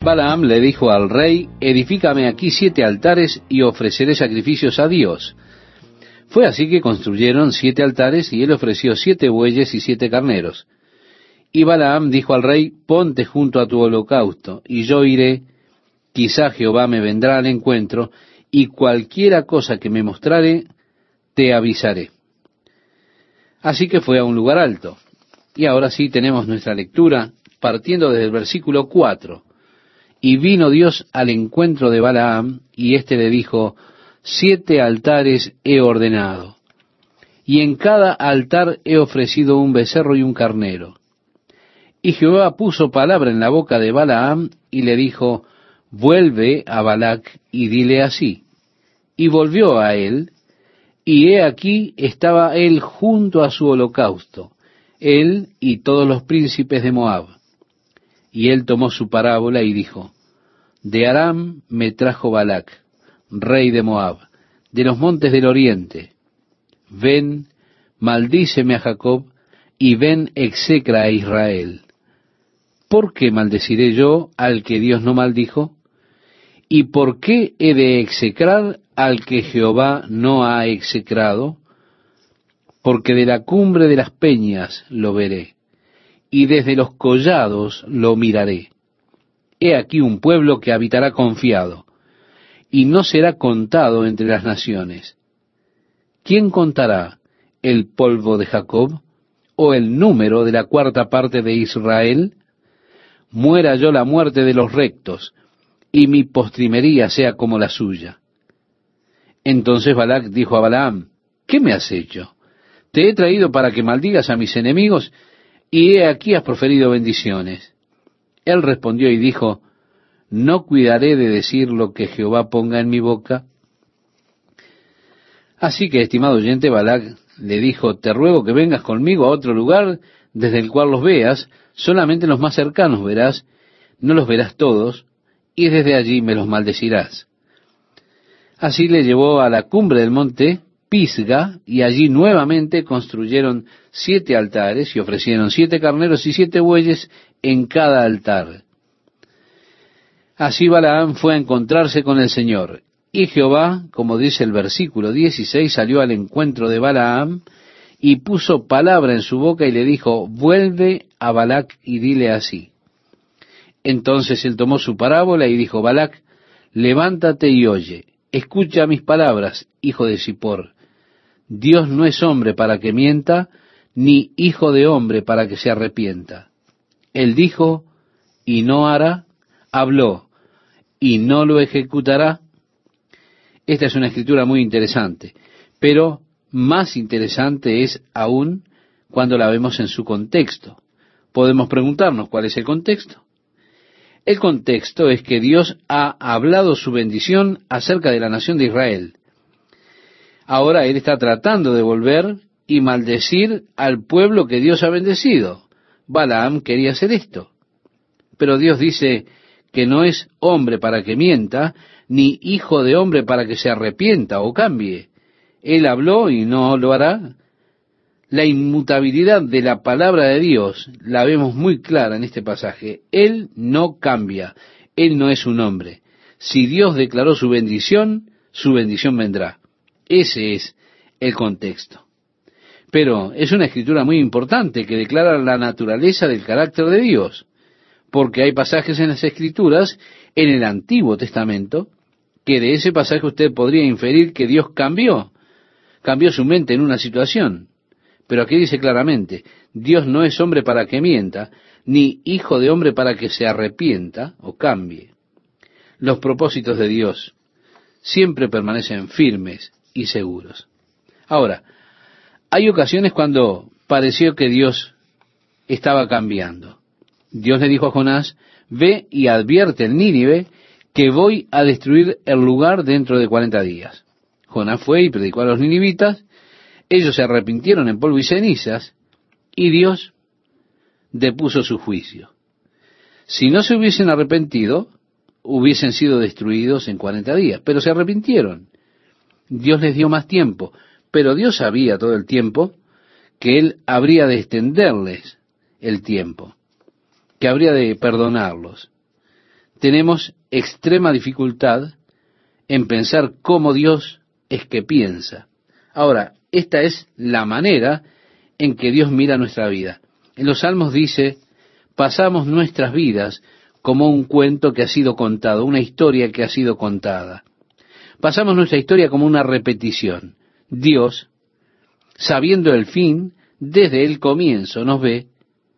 Balaam le dijo al rey: edifícame aquí 7 altares y ofreceré sacrificios a Dios. Fue así que construyeron 7 altares y él ofreció 7 bueyes y 7 carneros. Y Balaam dijo al rey: ponte junto a tu holocausto, y yo iré, quizá Jehová me vendrá al encuentro, y cualquiera cosa que me mostrare, te avisaré. Así que fue a un lugar alto. Y ahora sí tenemos nuestra lectura, partiendo desde el versículo 4. Y vino Dios al encuentro de Balaam, y éste le dijo: 7 altares he ordenado, y en cada altar he ofrecido un becerro y un carnero. Y Jehová puso palabra en la boca de Balaam, y le dijo: vuelve a Balac, y dile así. Y volvió a él, y he aquí estaba él junto a su holocausto, él y todos los príncipes de Moab. Y él tomó su parábola y dijo: de Aram me trajo Balac, rey de Moab, de los montes del oriente. Ven, maldíceme a Jacob, y ven, execra a Israel. ¿Por qué maldeciré yo al que Dios no maldijo? ¿Y por qué he de execrar al que Jehová no ha execrado? Porque de la cumbre de las peñas lo veré, y desde los collados lo miraré. He aquí un pueblo que habitará confiado, y no será contado entre las naciones. ¿Quién contará el polvo de Jacob, o el número de la 4ª parte de Israel? Muera yo la muerte de los rectos, y mi postrimería sea como la suya. Entonces Balac dijo a Balaam: ¿qué me has hecho? Te he traído para que maldigas a mis enemigos, y he aquí has proferido bendiciones. Él respondió y dijo: ¿no cuidaré de decir lo que Jehová ponga en mi boca? Así que, estimado oyente, Balac le dijo: te ruego que vengas conmigo a otro lugar desde el cual los veas, solamente los más cercanos verás, no los verás todos, y desde allí me los maldecirás. Así le llevó a la cumbre del monte Pisga, y allí nuevamente construyeron 7 altares, y ofrecieron 7 carneros y 7 bueyes en cada altar. Así Balaam fue a encontrarse con el Señor, y Jehová, como dice el versículo 16, salió al encuentro de Balaam, y puso palabra en su boca, y le dijo: vuelve a Balac, y dile así. Entonces él tomó su parábola, y dijo: Balac, levántate y oye, escucha mis palabras, hijo de Zippor. Dios no es hombre para que mienta, ni hijo de hombre para que se arrepienta. Él dijo, y no hará; habló, y no lo ejecutará. Esta es una escritura muy interesante, pero más interesante es aún cuando la vemos en su contexto. Podemos preguntarnos: ¿cuál es el contexto? El contexto es que Dios ha hablado su bendición acerca de la nación de Israel. Ahora Él está tratando de volver y maldecir al pueblo que Dios ha bendecido. Balaam quería hacer esto, pero Dios dice que no es hombre para que mienta, ni hijo de hombre para que se arrepienta o cambie. Él habló y no lo hará. La inmutabilidad de la palabra de Dios la vemos muy clara en este pasaje. Él no cambia, Él no es un hombre. Si Dios declaró su bendición vendrá. Ese es el contexto. Pero es una escritura muy importante que declara la naturaleza del carácter de Dios, porque hay pasajes en las Escrituras, en el Antiguo Testamento, que de ese pasaje usted podría inferir que Dios cambió su mente en una situación. Pero aquí dice claramente: Dios no es hombre para que mienta, ni hijo de hombre para que se arrepienta o cambie. Los propósitos de Dios siempre permanecen firmes y seguros. Ahora, hay ocasiones cuando pareció que Dios estaba cambiando. Dios le dijo a Jonás: ve y advierte en Nínive que voy a destruir el lugar dentro de 40 días. Jonás fue y predicó a los ninivitas. Ellos se arrepintieron en polvo y cenizas, y Dios depuso su juicio. Si no se hubiesen arrepentido, hubiesen sido destruidos en 40 días, pero se arrepintieron. Dios les dio más tiempo, pero Dios sabía todo el tiempo que Él habría de extenderles el tiempo, que habría de perdonarlos. tenemos extrema dificultad en pensar cómo Dios es que piensa. Ahora, esta es la manera en que Dios mira nuestra vida. En los Salmos dice, pasamos nuestras vidas como un cuento que ha sido contado, una historia que ha sido contada. Pasamos nuestra historia como una repetición. Dios, sabiendo el fin, desde el comienzo nos ve,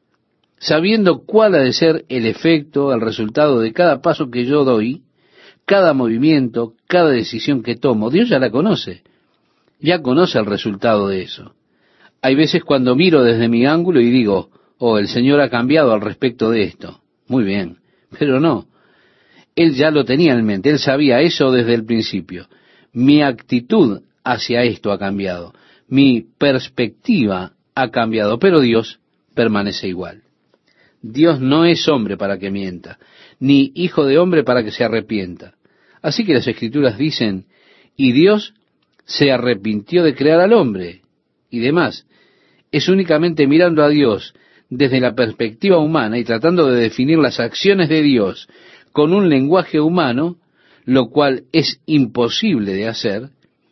sabiendo cuál ha de ser el efecto, el resultado de cada paso que yo doy, cada movimiento, cada decisión que tomo. Dios ya la conoce, ya conoce el resultado de eso. Hay veces cuando miro desde mi ángulo y digo, oh, el Señor ha cambiado al respecto de esto. Muy bien, pero no. Él ya lo tenía en mente, Él sabía eso desde el principio. Mi actitud hacia esto ha cambiado, mi perspectiva ha cambiado, pero Dios permanece igual. Dios no es hombre para que mienta, ni hijo de hombre para que se arrepienta. Así que las Escrituras dicen, y Dios se arrepintió de crear al hombre, y demás. Es únicamente mirando a Dios desde la perspectiva humana y tratando de definir las acciones de Dios con un lenguaje humano, lo cual es imposible de hacer,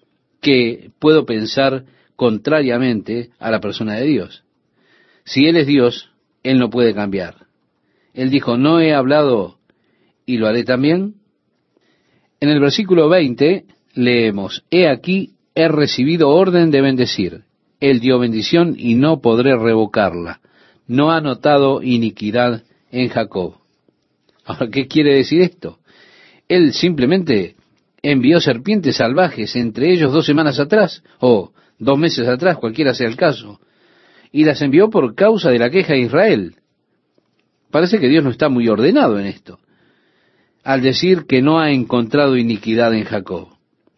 que puedo pensar contrariamente a la persona de Dios. Si Él es Dios, Él no puede cambiar. Él dijo, no he hablado y lo haré también. En el versículo 20 leemos, he aquí, he recibido orden de bendecir. Él dio bendición y no podré revocarla. No ha notado iniquidad en Jacob. Ahora, ¿qué quiere decir esto? Él simplemente envió serpientes salvajes entre ellos 2 semanas atrás, o 2 meses atrás, cualquiera sea el caso, y las envió por causa de la queja de Israel. Parece que Dios no está muy ordenado en esto, al decir que no ha encontrado iniquidad en Jacob.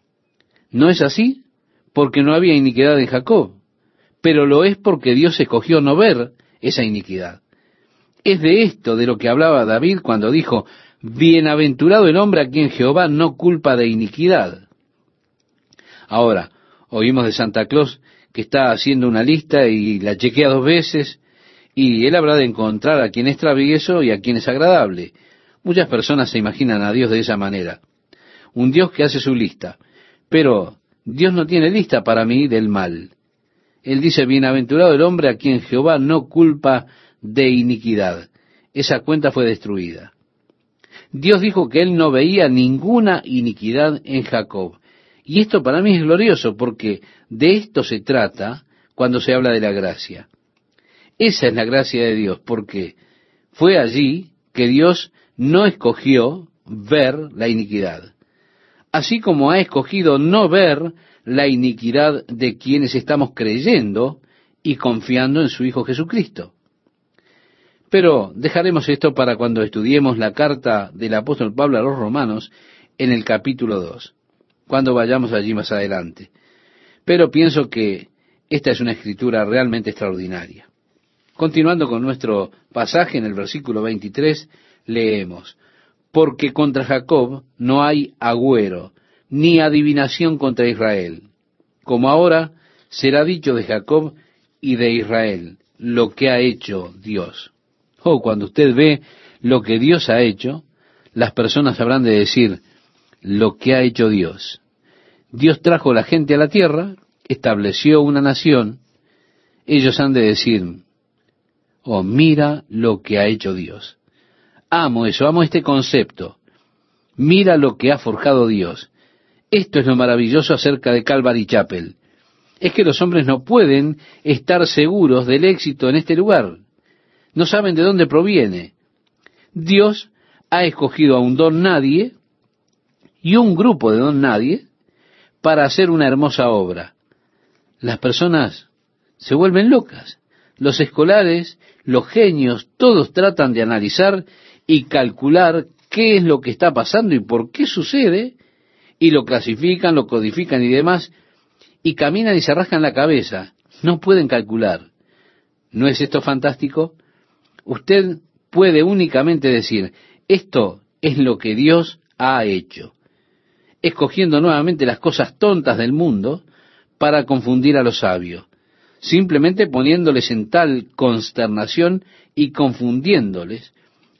¿No es así? Porque no había iniquidad en Jacob, pero lo es porque Dios escogió no ver esa iniquidad. Es de esto de lo que hablaba David cuando dijo, bienaventurado el hombre a quien Jehová no culpa de iniquidad. Ahora, oímos de Santa Claus que está haciendo una lista y la chequea 2 veces, y él habrá de encontrar a quien es travieso y a quien es agradable. Muchas personas se imaginan a Dios de esa manera. Un Dios que hace su lista. Pero Dios no tiene lista para mí del mal. Él dice, bienaventurado el hombre a quien Jehová no culpa de iniquidad. Esa cuenta fue destruida. Dios dijo que Él no veía ninguna iniquidad en Jacob. Y esto para mí es glorioso, porque de esto se trata cuando se habla de la gracia. Esa es la gracia de Dios, porque fue allí que Dios no escogió ver la iniquidad, así como ha escogido no ver la iniquidad de quienes estamos creyendo y confiando en su Hijo Jesucristo. Pero dejaremos esto para cuando estudiemos la carta del apóstol Pablo a los Romanos en el capítulo 2, cuando vayamos allí más adelante. Pero pienso que esta es una escritura realmente extraordinaria. Continuando con nuestro pasaje en el versículo 23, leemos, porque contra Jacob no hay agüero, ni adivinación contra Israel. Como ahora será dicho de Jacob y de Israel, lo que ha hecho Dios. Oh, cuando usted ve lo que Dios ha hecho, las personas habrán de decir, lo que ha hecho Dios. Dios trajo la gente a la tierra, estableció una nación, ellos han de decir, oh, mira lo que ha hecho Dios. Amo eso, amo este concepto. Mira lo que ha forjado Dios. Esto es lo maravilloso acerca de Calvary Chapel. Es que los hombres no pueden estar seguros del éxito en este lugar. No saben de dónde proviene. Dios ha escogido a un don nadie y un grupo de don nadie para hacer una hermosa obra. Las personas se vuelven locas. Los escolares, los genios, todos tratan de analizar y calcular qué es lo que está pasando y por qué sucede, y lo clasifican, lo codifican y demás, y caminan y se rascan la cabeza. No pueden calcular. ¿No es esto fantástico? Usted puede únicamente decir, esto es lo que Dios ha hecho, escogiendo nuevamente las cosas tontas del mundo para confundir a los sabios, simplemente poniéndoles en tal consternación y confundiéndoles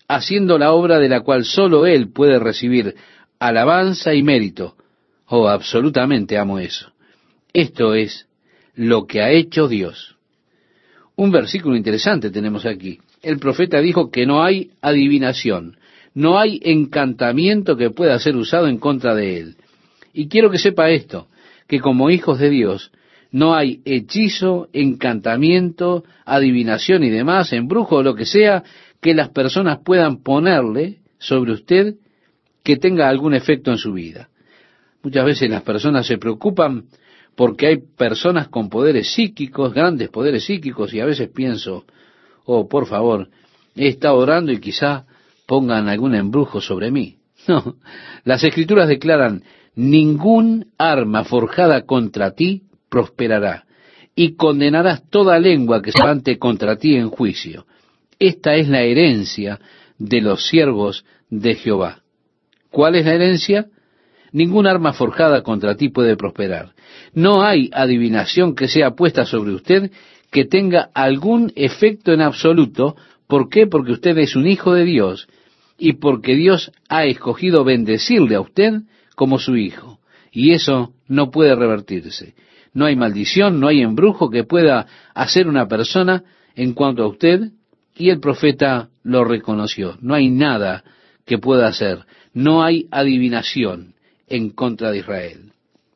haciendo la obra de la cual sólo Él puede recibir alabanza y mérito. Oh, absolutamente amo eso. Esto es lo que ha hecho Dios. Un versículo interesante tenemos aquí. El profeta dijo que no hay adivinación, no hay encantamiento que pueda ser usado en contra de Él. Y quiero que sepa esto, que como hijos de Dios, no hay hechizo, encantamiento, adivinación y demás, embrujo o lo que sea, que las personas puedan ponerle sobre usted que tenga algún efecto en su vida. Muchas veces las personas se preocupan porque hay personas con poderes psíquicos, grandes poderes psíquicos, y a veces pienso, oh, por favor, he estado orando y quizá pongan algún embrujo sobre mí. No, las Escrituras declaran, ningún arma forjada contra ti prosperará, y condenarás toda lengua que se levante contra ti en juicio. Esta es la herencia de los siervos de Jehová. ¿Cuál es la herencia? Ningún arma forjada contra ti puede prosperar. No hay adivinación que sea puesta sobre usted que tenga algún efecto en absoluto. ¿Por qué? Porque usted es un hijo de Dios y porque Dios ha escogido bendecirle a usted como su hijo. Y eso no puede revertirse. No hay maldición, no hay embrujo que pueda hacer una persona en cuanto a usted, y el profeta lo reconoció. No hay nada que pueda hacer. No hay adivinación en contra de Israel.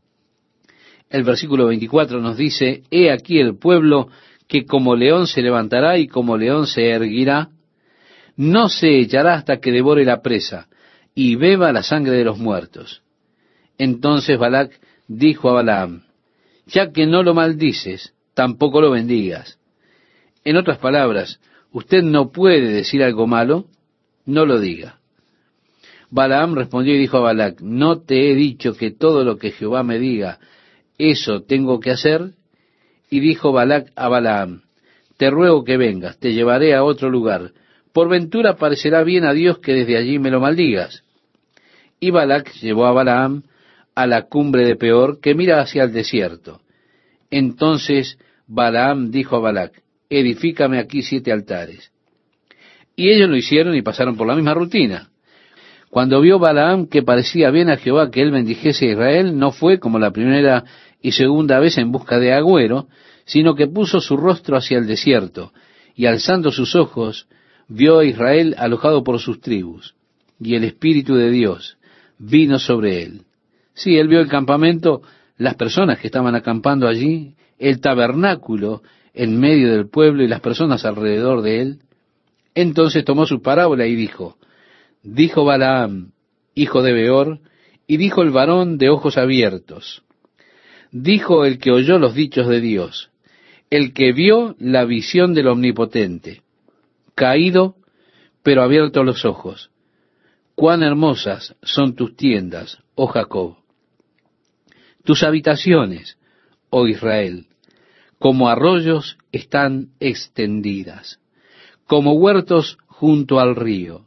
El versículo 24 nos dice, he aquí el pueblo que como león se levantará y como león se erguirá, no se echará hasta que devore la presa y beba la sangre de los muertos. Entonces Balac dijo a Balaam, ya que no lo maldices, tampoco lo bendigas. En otras palabras, usted no puede decir algo malo, no lo diga. Balaam respondió y dijo a Balac, ¿no te he dicho que todo lo que Jehová me diga, eso tengo que hacer? Y dijo Balac a Balaam, te ruego que vengas, te llevaré a otro lugar. Por ventura parecerá bien a Dios que desde allí me lo maldigas. Y Balac llevó a Balaam a la cumbre de Peor, que mira hacia el desierto. Entonces Balaam dijo a Balac, edifícame aquí 7 altares. Y ellos lo hicieron y pasaron por la misma rutina. Cuando vio Balaam que parecía bien a Jehová que él bendijese a Israel, no fue como la primera y segunda vez en busca de agüero, sino que puso su rostro hacia el desierto, y alzando sus ojos, vio a Israel alojado por sus tribus, y el Espíritu de Dios vino sobre él. Sí, él vio el campamento, las personas que estaban acampando allí, el tabernáculo en medio del pueblo y las personas alrededor de él. Entonces tomó su parábola y dijo Balaam, hijo de Beor, y dijo el varón de ojos abiertos, dijo el que oyó los dichos de Dios, el que vio la visión del Omnipotente, caído, pero abierto los ojos. Cuán hermosas son tus tiendas, oh Jacob, tus habitaciones, oh Israel, como arroyos están extendidas, como huertos junto al río,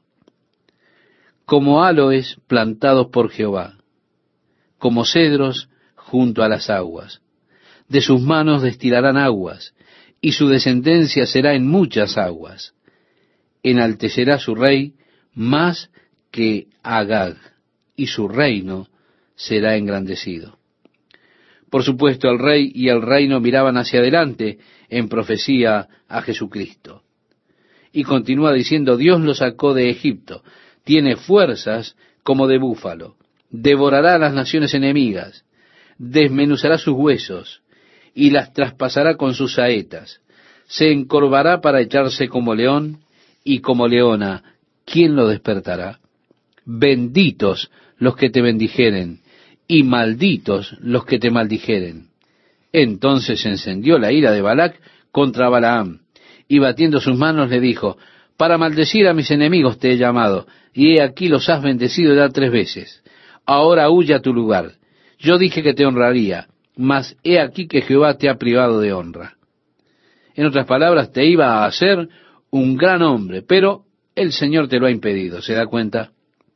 como aloes plantados por Jehová, como cedros junto a las aguas. De sus manos destilarán aguas, y su descendencia será en muchas aguas. Enaltecerá su rey más que Agag, y su reino será engrandecido. Por supuesto, el rey y el reino miraban hacia adelante en profecía a Jesucristo. Y continúa diciendo, Dios lo sacó de Egipto, tiene fuerzas como de búfalo, devorará a las naciones enemigas, desmenuzará sus huesos y las traspasará con sus saetas, se encorvará para echarse como león y como leona, ¿quién lo despertará? Benditos los que te bendijeren y malditos los que te maldijeren. Entonces se encendió la ira de Balac contra Balaam, y batiendo sus manos le dijo, para maldecir a mis enemigos te he llamado, y he aquí los has bendecido ya 3 veces. Ahora huye a tu lugar. Yo dije que te honraría, mas he aquí que Jehová te ha privado de honra. En otras palabras, te iba a hacer un gran hombre, pero el Señor te lo ha impedido. ¿Se da cuenta?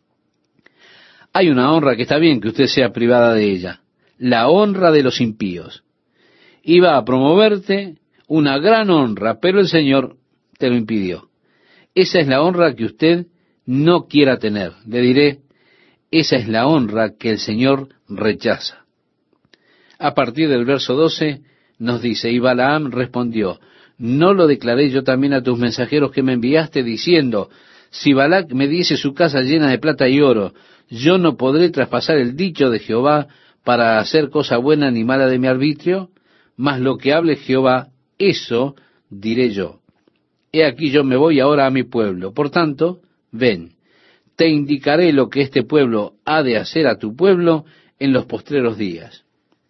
Hay una honra que está bien que usted sea privada de ella, la honra de los impíos. Iba a promoverte una gran honra, pero el Señor te lo impidió. Esa es la honra que usted no quiera tener. Le diré, esa es la honra que el Señor rechaza. A partir del verso 12 nos dice, y Balaam respondió, ¿no lo declaré yo también a tus mensajeros que me enviaste diciendo, si Balac me diese su casa llena de plata y oro, yo no podré traspasar el dicho de Jehová para hacer cosa buena ni mala de mi arbitrio? Mas lo que hable Jehová, eso diré yo. He aquí yo me voy ahora a mi pueblo. Por tanto, ven, te indicaré lo que este pueblo ha de hacer a tu pueblo en los postreros días.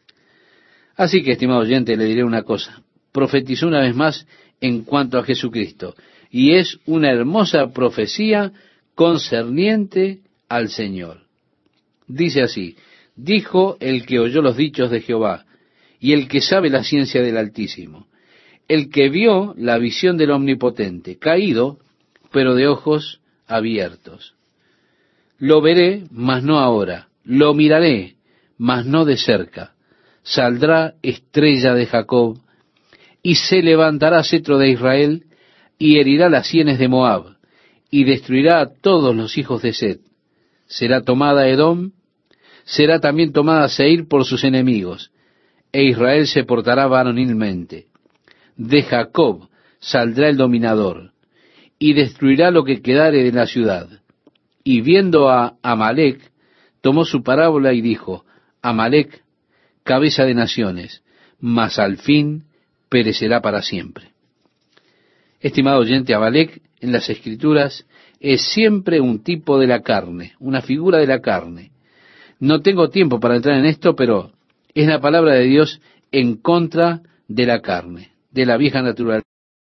Así que, estimado oyente, le diré una cosa. Profetizó una vez más en cuanto a Jesucristo. Y es una hermosa profecía concerniente al Señor. Dice así, dijo el que oyó los dichos de Jehová, y el que sabe la ciencia del Altísimo, el que vio la visión del Omnipotente, caído, pero de ojos abiertos. Lo veré, mas no ahora, lo miraré, mas no de cerca. Saldrá estrella de Jacob, y se levantará cetro de Israel, y herirá las sienes de Moab, y destruirá a todos los hijos de Set. Será tomada Edom, será también tomada Seir por sus enemigos, e Israel se portará varonilmente. De Jacob saldrá el dominador, y destruirá lo que quedare de la ciudad. Y viendo a Amalec, tomó su parábola y dijo, Amalec, cabeza de naciones, mas al fin perecerá para siempre. Estimado oyente, Amalec en las Escrituras es siempre un tipo de la carne, una figura de la carne. No tengo tiempo para entrar en esto, pero es la palabra de Dios en contra de la carne, de la vieja naturaleza.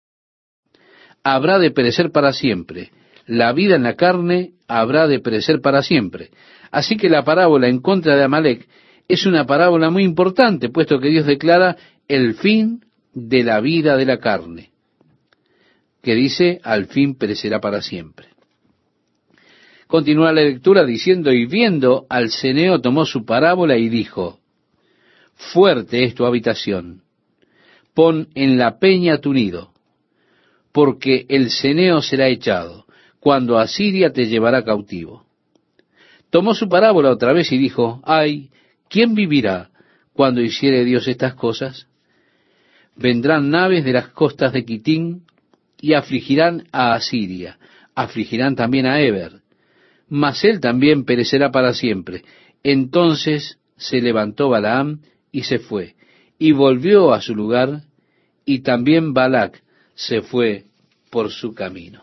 Habrá de perecer para siempre. La vida en la carne habrá de perecer para siempre. Así que la parábola en contra de Amalec es una parábola muy importante, puesto que Dios declara el fin de la vida de la carne, que dice, al fin perecerá para siempre. Continúa la lectura diciendo, y viendo al ceneo tomó su parábola y dijo, fuerte es tu habitación, pon en la peña tu nido, porque el ceneo será echado, cuando Asiria te llevará cautivo. Tomó su parábola otra vez y dijo, ay, ¿quién vivirá cuando hiciere Dios estas cosas? Vendrán naves de las costas de Quitín y afligirán a Asiria, afligirán también a Eber, mas él también perecerá para siempre. Entonces se levantó Balaam y se fue, y volvió a su lugar, y también Balac se fue por su camino.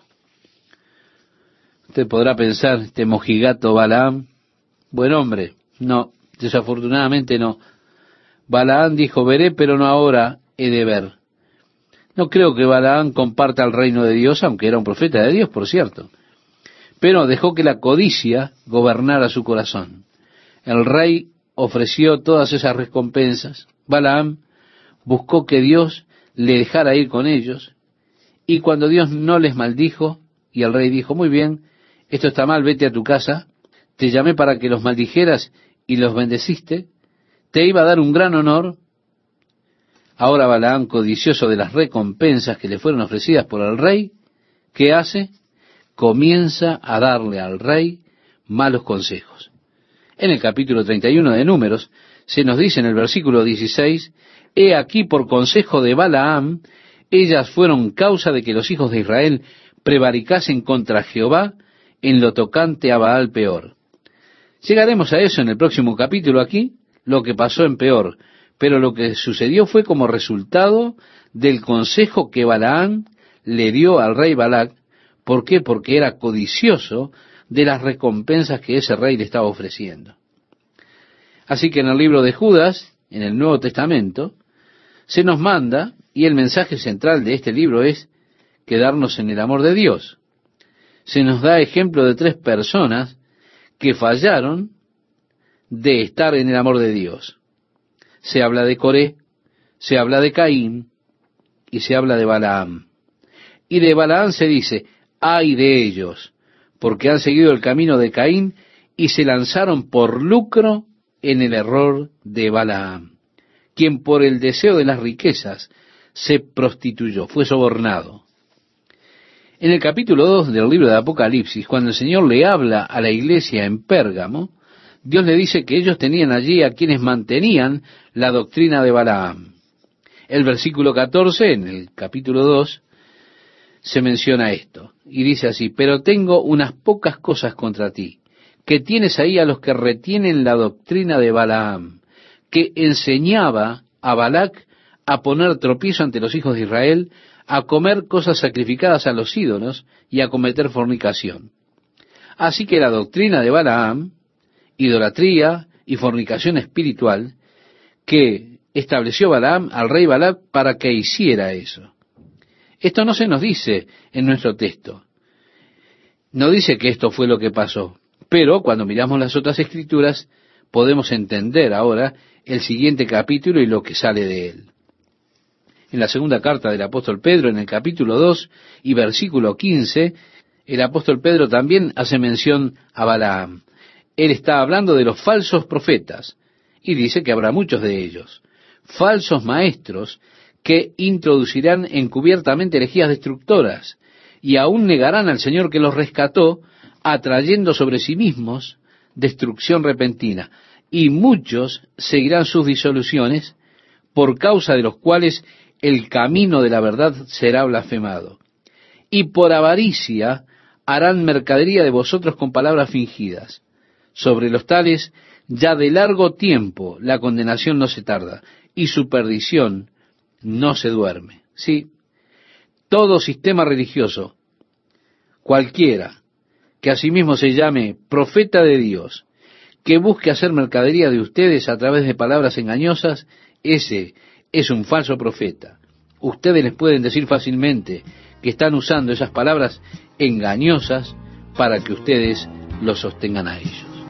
Usted podrá pensar, este mojigato Balaam, buen hombre. No, desafortunadamente no. Balaam dijo, veré, pero no ahora he de ver. No creo que Balaam comparta el reino de Dios, aunque era un profeta de Dios, por cierto. Pero dejó que la codicia gobernara su corazón. El rey ofreció todas esas recompensas. Balaam buscó que Dios le dejara ir con ellos, y cuando Dios no les maldijo, y el rey dijo, muy bien, esto está mal, vete a tu casa, te llamé para que los maldijeras y los bendeciste, te iba a dar un gran honor. Ahora Balaam, codicioso de las recompensas que le fueron ofrecidas por el rey, ¿qué hace? Comienza a darle al rey malos consejos. En el capítulo 31 de Números, se nos dice en el versículo 16, he aquí por consejo de Balaam, ellas fueron causa de que los hijos de Israel prevaricasen contra Jehová en lo tocante a Baal Peor. Llegaremos a eso en el próximo capítulo aquí, lo que pasó en Peor, pero lo que sucedió fue como resultado del consejo que Balaam le dio al rey Balac. ¿Por qué? Porque era codicioso de las recompensas que ese rey le estaba ofreciendo. Así que en el libro de Judas, en el Nuevo Testamento, se nos manda, y el mensaje central de este libro es quedarnos en el amor de Dios. Se nos da ejemplo de 3 personas que fallaron de estar en el amor de Dios. Se habla de Coré, se habla de Caín y se habla de Balaam. Y de Balaam se dice, ay de ellos, porque han seguido el camino de Caín y se lanzaron por lucro en el error de Balaam, quien por el deseo de las riquezas se prostituyó, fue sobornado. En el capítulo 2 del libro de Apocalipsis, cuando el Señor le habla a la iglesia en Pérgamo, Dios le dice que ellos tenían allí a quienes mantenían la doctrina de Balaam. El versículo 14, en el capítulo 2, se menciona esto, y dice así: pero tengo unas pocas cosas contra ti, que tienes ahí a los que retienen la doctrina de Balaam, que enseñaba a Balac a poner tropiezo ante los hijos de Israel, a comer cosas sacrificadas a los ídolos y a cometer fornicación. Así que la doctrina de Balaam, idolatría y fornicación espiritual, que estableció Balaam al rey Balac para que hiciera eso. Esto no se nos dice en nuestro texto. No dice que esto fue lo que pasó, pero cuando miramos las otras escrituras podemos entender ahora el siguiente capítulo y lo que sale de él. En la segunda carta del apóstol Pedro, en el capítulo 2 y versículo 15, el apóstol Pedro también hace mención a Balaam. Él está hablando de los falsos profetas y dice que habrá muchos de ellos, falsos maestros que introducirán encubiertamente herejías destructoras y aún negarán al Señor que los rescató, atrayendo sobre sí mismos destrucción repentina. Y muchos seguirán sus disoluciones, por causa de los cuales el camino de la verdad será blasfemado. Y por avaricia harán mercadería de vosotros con palabras fingidas. Sobre los tales, ya de largo tiempo la condenación no se tarda, y su perdición no se duerme. Sí, todo sistema religioso, cualquiera, que asimismo se llame profeta de Dios, que busque hacer mercadería de ustedes a través de palabras engañosas, ese es un falso profeta. Ustedes les pueden decir fácilmente que están usando esas palabras engañosas para que ustedes los sostengan a ellos.